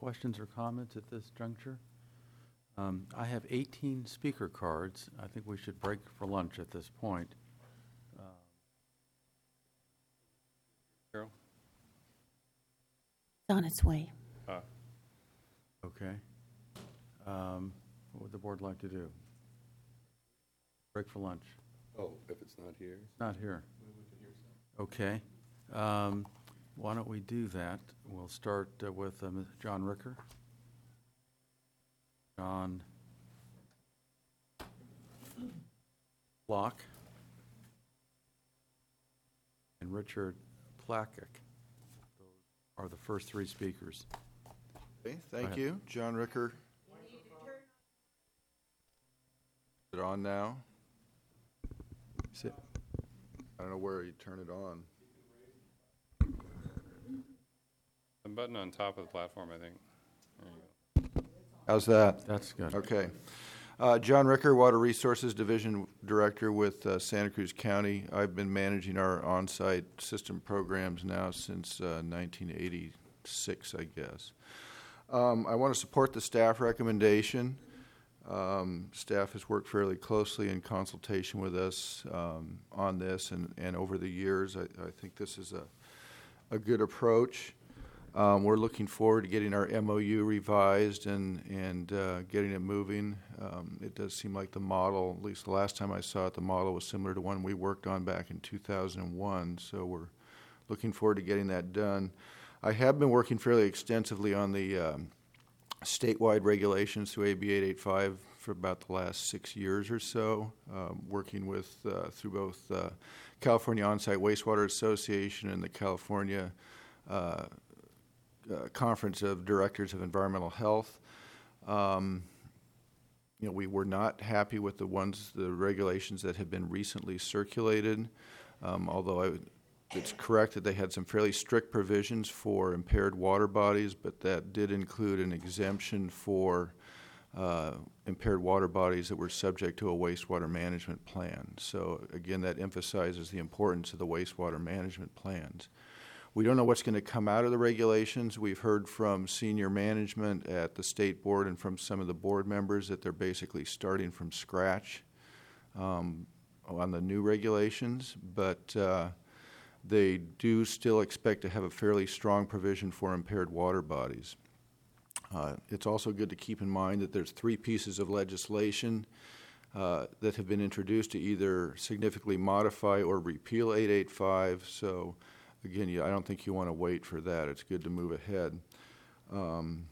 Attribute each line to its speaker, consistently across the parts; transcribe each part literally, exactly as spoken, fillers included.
Speaker 1: questions or comments at this juncture? Um, I have eighteen speaker cards. I think we should break for lunch at this point. Uh,
Speaker 2: Carol?
Speaker 3: It's on its way.
Speaker 2: Uh,
Speaker 1: Okay. Um, What would the board like to do? Break for lunch?
Speaker 2: oh, if it's not here?
Speaker 1: Not here. Okay. Um, Why don't we do that? We'll start uh, with um, John Ricker. John Locke. And Richard Plakic. Those are the first three speakers.
Speaker 4: Okay, thank
Speaker 1: ahead.
Speaker 4: you. John Ricker. Is it on now?
Speaker 1: Is it-
Speaker 4: I don't know where you turn it on.
Speaker 2: The button on top of the platform, I think. There you go.
Speaker 4: How's that?
Speaker 1: That's good.
Speaker 4: Okay. Uh, John Ricker, Water Resources Division Director with uh, Santa Cruz County. I've been managing our on-site system programs now since uh, nineteen eighty-six, I guess. Um, I want to support the staff recommendation. Um, staff has worked fairly closely in consultation with us um, on this, and, and over the years, I, I think this is a, a good approach. Um, we're looking forward to getting our M O U revised and, and uh, getting it moving. Um, it does seem like the model, at least the last time I saw it, the model was similar to one we worked on back in two thousand one, so we're looking forward to getting that done. I have been working fairly extensively on the um, statewide regulations through A B eight eighty-five for about the last six years or so, um, working with uh, through both uh, California On-Site Wastewater Association and the California uh, uh, Conference of Directors of Environmental Health. Um, you know, we were not happy with the ones, the regulations that have been recently circulated, um, although I would It's correct that they had some fairly strict provisions for impaired water bodies, but that did include an exemption for uh, impaired water bodies that were subject to a wastewater management plan. So again, that emphasizes the importance of the wastewater management plans. We don't know what's going to come out of the regulations. We've heard from senior management at the state board and from some of the board members that they're basically starting from scratch um, on the new regulations, but uh, they do still expect to have a fairly strong provision for impaired water bodies. Uh, it's also good to keep in mind that there's three pieces of legislation uh, that have been introduced to either significantly modify or repeal eight eighty-five. So, again, you, I don't think you want to wait for that. It's good to move ahead. Um,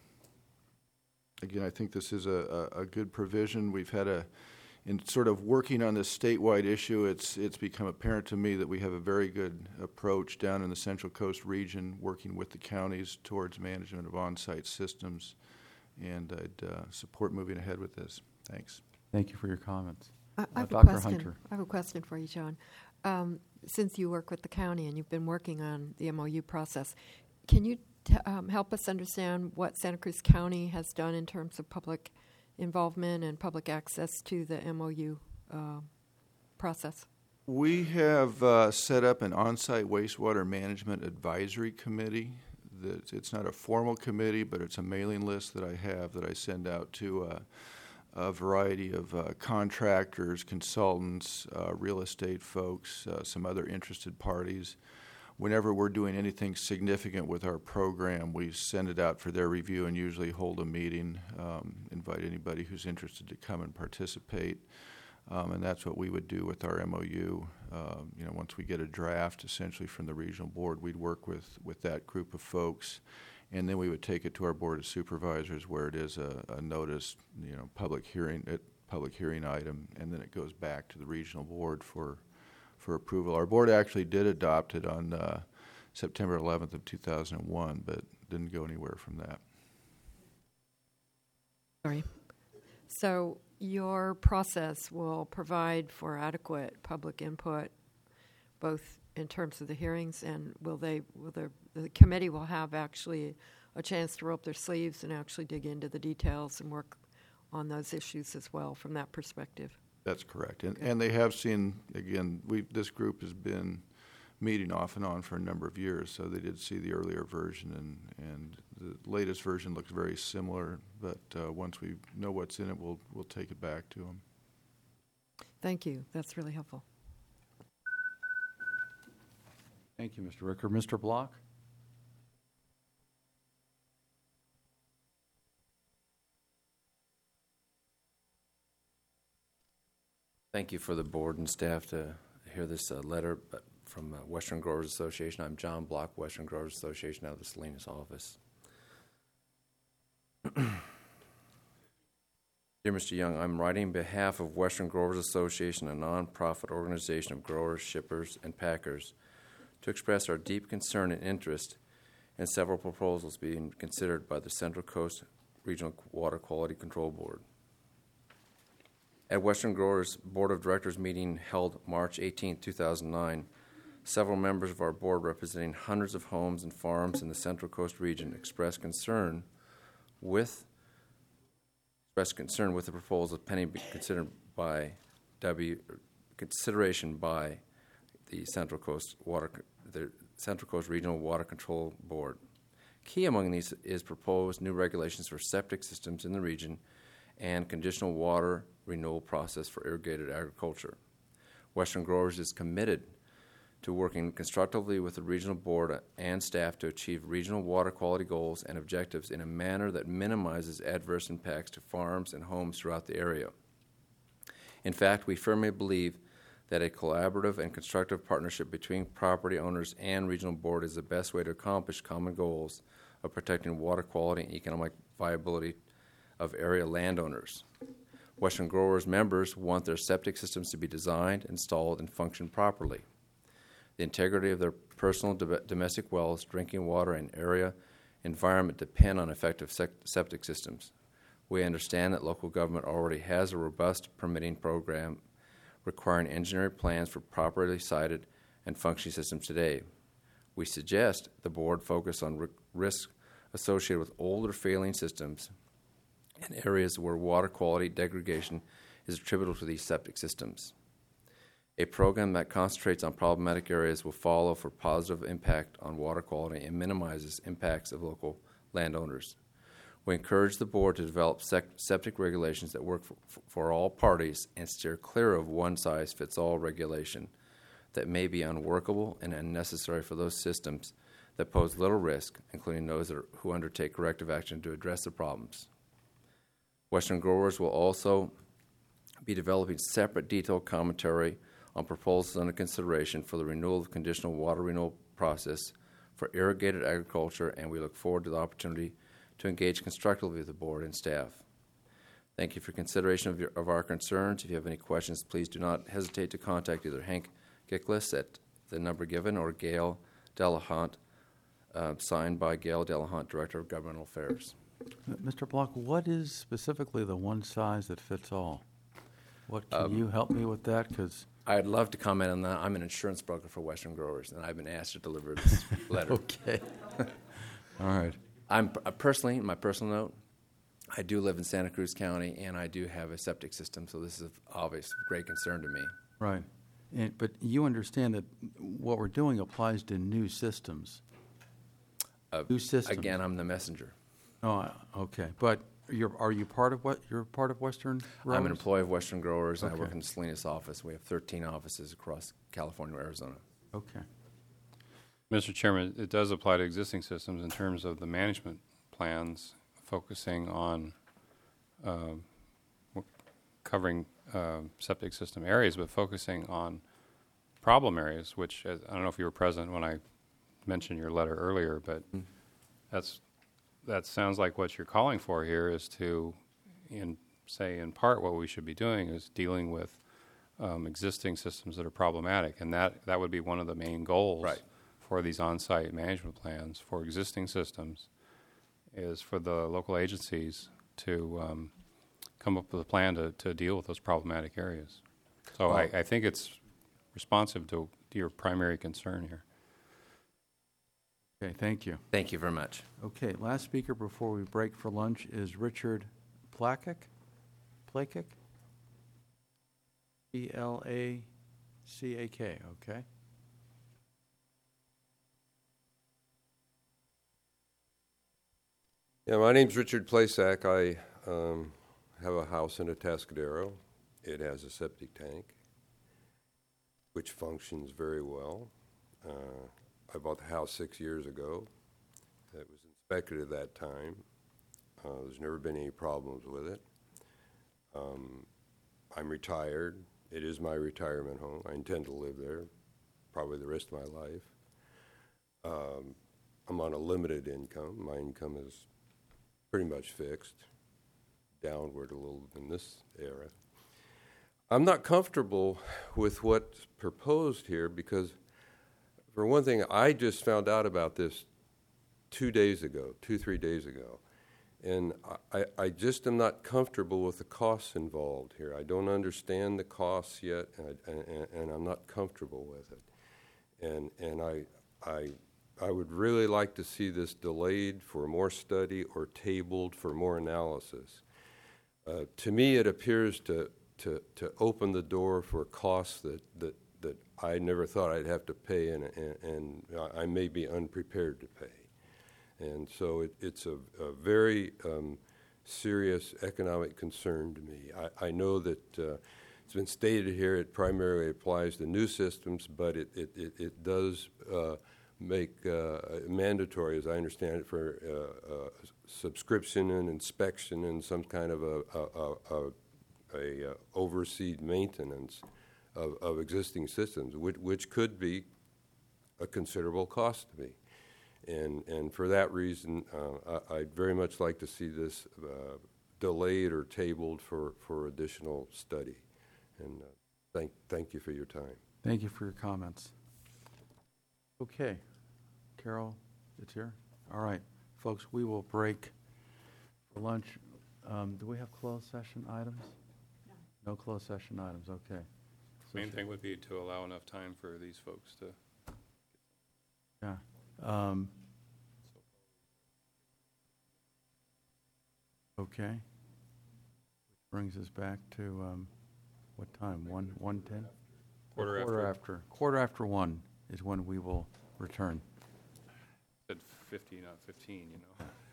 Speaker 4: again, I think this is a, a, a good provision. We've had a In sort of working on this statewide issue, it's it's become apparent to me that we have a very good approach down in the Central Coast region, working with the counties towards management of on-site systems, and I'd uh, support moving ahead with this. Thanks.
Speaker 1: Thank you for your comments.
Speaker 5: I, I
Speaker 1: Uh,
Speaker 5: have a
Speaker 1: Doctor
Speaker 5: question.
Speaker 1: Hunter.
Speaker 5: I have a question for you, John. Um, since you work with the county and you've been working on the M O U process, can you t- um, help us understand what Santa Cruz County has done in terms of public involvement and public access to the M O U uh, process?
Speaker 4: We have uh, set up an on-site wastewater management advisory committee. That it's not a formal committee, but it's a mailing list that I have that I send out to uh, a variety of uh, contractors, consultants, uh, real estate folks, uh, some other interested parties. Whenever we're doing anything significant with our program, we send it out for their review and usually hold a meeting, um, invite anybody who's interested to come and participate. Um, and that's what we would do with our M O U. Um, you know, once we get a draft, essentially from the regional board, we'd work with, with that group of folks, and then we would take it to our board of supervisors, where it is a, a notice, you know, public hearing, a public hearing item, and then it goes back to the regional board for. for approval. Our board actually did adopt it on uh, September eleventh of two thousand one, but didn't go anywhere from that.
Speaker 5: Sorry. So your process will provide for adequate public input, both in terms of the hearings, and will they? Will the, the committee will have actually a chance to roll up their sleeves and actually dig into the details and work on those issues as well from that perspective?
Speaker 4: That's correct. And, and they have seen, again, we this group has been meeting off and on for a number of years, so they did see the earlier version, and, and the latest version looks very similar, but uh, once we know what's in it, we'll, we'll take it back to them.
Speaker 5: Thank you. That's really helpful.
Speaker 1: Thank you, Mister Ricker. Mister Block?
Speaker 3: Thank you for the board and staff to hear this uh, letter but from uh, Western Growers Association. I'm John Block, Western Growers Association out of the Salinas office. Dear Mister Young, I'm writing on behalf of Western Growers Association, a nonprofit organization of growers, shippers, and packers, to express our deep concern and interest in several proposals being considered by the Central Coast Regional Water Quality Control Board. At Western Growers Board of Directors meeting held March eighteenth, two thousand nine, several members of our board representing hundreds of homes and farms in the Central Coast region expressed concern with expressed concern with the proposal pending be considered by W consideration by the Central Coast Water the Central Coast Regional Water Control Board. Key among these is proposed new regulations for septic systems in the region and conditional water renewal process for irrigated agriculture. Western Growers is committed to working constructively with the regional board and staff to achieve regional water quality goals and objectives in a manner that minimizes adverse impacts to farms and homes throughout the area. In fact, we firmly believe that a collaborative and constructive partnership between property owners and regional board is the best way to accomplish common goals of protecting water quality and economic viability of area landowners. Western Growers members want their septic systems to be designed, installed, and function properly. The integrity of their personal do- domestic wells, drinking water, and area environment depend on effective sec- septic systems. We understand that local government already has a robust permitting program requiring engineering plans for properly sited and functioning systems today. We suggest the board focus on r- risks associated with older failing systems and areas where water quality degradation is attributable to these septic systems. A program that concentrates on problematic areas will follow for positive impact on water quality and minimizes impacts of local landowners. We encourage the board to develop sec- septic regulations that work for, for all parties and steer clear of one-size-fits-all regulation that may be unworkable and unnecessary for those systems that pose little risk, including those that are, who undertake corrective action to address the problems. Western Growers will also be developing separate detailed commentary on proposals under consideration for the renewal of conditional water renewal process for irrigated agriculture, and we look forward to the opportunity to engage constructively with the board and staff. Thank you for consideration of, your, of our concerns. If you have any questions, please do not hesitate to contact either Hank Gicklis at the number given or Gail Delahunt, uh, signed by Gail Delahunt, Director of Governmental Affairs.
Speaker 1: Mister Block, what is specifically the one size that fits all? What can
Speaker 3: Um,
Speaker 1: you help me with that? Because
Speaker 3: I'd love to comment on that. I'm an insurance broker for Western Growers, and I've been asked to deliver this letter.
Speaker 1: okay, all right.
Speaker 3: I'm uh, personally, in my personal note, I do live in Santa Cruz County, and I do have a septic system, so this is obvious great concern to me.
Speaker 1: Right. And, but you understand that what we're doing applies to new systems.
Speaker 3: Uh,
Speaker 1: New systems.
Speaker 3: Again, I'm the messenger.
Speaker 1: Oh, I- okay. But you're, are you part of what? You're part of Western Growers?
Speaker 3: I'm an employee of Western Growers, and I work
Speaker 1: Okay.
Speaker 3: in the Salinas office. We have thirteen offices across California and Arizona.
Speaker 1: Okay.
Speaker 2: Mister Chairman, it does apply to existing systems in terms of the management plans focusing on um, w- covering um, septic system areas, but focusing on problem areas, which uh, I don't know if you were present when I mentioned your letter earlier, but
Speaker 3: Mm.
Speaker 2: that's that sounds like what you're calling for here is to, in say, in part, what we should be doing is dealing with um, existing systems that are problematic, and that, that would be one of the main goals
Speaker 3: Right.
Speaker 2: for these on-site management plans for existing systems, is for the local agencies to um, come up with a plan to, to deal with those problematic areas. So I, I think it's responsive to, to your primary concern here.
Speaker 1: Okay, thank you.
Speaker 3: Thank you very much.
Speaker 1: Okay, last speaker before we break for lunch is Richard Plakic. Plakic? P L A C A K, okay.
Speaker 6: Yeah, my name's Richard Plasak. I um, have a house in Atascadero. It has a septic tank, which functions very well. Uh, I bought the house six years ago. It was inspected at that time. Uh, there's never been any problems with it. Um, I'm retired. It is my retirement home. I intend to live there probably the rest of my life. Um, I'm on a limited income. My income is pretty much fixed, downward a little in this era. I'm not comfortable with what's proposed here because, for one thing, I just found out about this two days ago, two, three days ago. And I, I just am not comfortable with the costs involved here. I don't understand the costs yet, and, I, and, and I'm not comfortable with it. And, and I, I, I would really like to see this delayed for more study or tabled for more analysis. Uh, to me, it appears to, to, to open the door for costs that, that, that I never thought I'd have to pay, and, and, and I may be unprepared to pay. And so it, it's a, a very um, serious economic concern to me. I, I know that uh, it's been stated here it primarily applies to new systems, but it, it, it, it does uh, make uh, mandatory, as I understand it, for uh, uh, subscription and inspection and some kind of a, a, a, a, a uh, overseed maintenance of, of existing systems, which, which could be a considerable cost to me. And, and for that reason, uh, I, I'd very much like to see this uh, delayed or tabled for, for additional study. And uh, thank, thank you for your time.
Speaker 1: Thank you for your comments. Okay. Carol, it's here? All right. Folks, we will break for lunch. Um, do we have closed session items? No. No closed session items. Okay. So
Speaker 2: Main thing would be to allow enough time for these folks to.
Speaker 1: Yeah. Um, okay. Which brings us back to um, what time? One, one ten.
Speaker 2: Quarter
Speaker 1: Quarter
Speaker 2: after.
Speaker 1: after. Quarter after one is when we will return.
Speaker 2: Said fifty, not fifteen, you know.